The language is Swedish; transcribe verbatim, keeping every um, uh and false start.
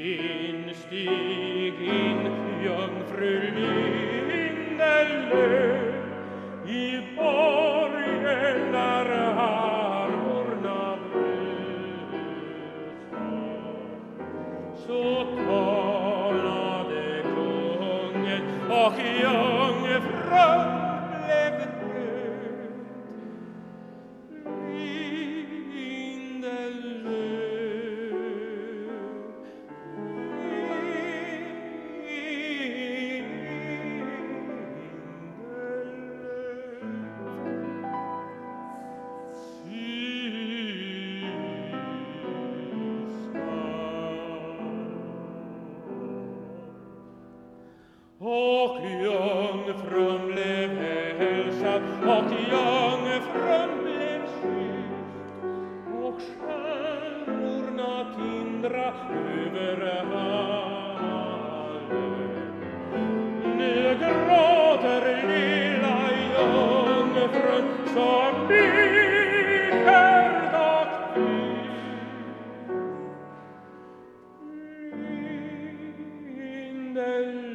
Stig in, jungfru Lindelöv, i borgen där harvorna blöt. Så talade kungen och jungfrun blev död. Och jungfrun blev hälsad, och jungfrun blev kysst, och stjärnorna tindra över hallen. Nu gråter lilla jungfrun som bittert och tyst. Lindel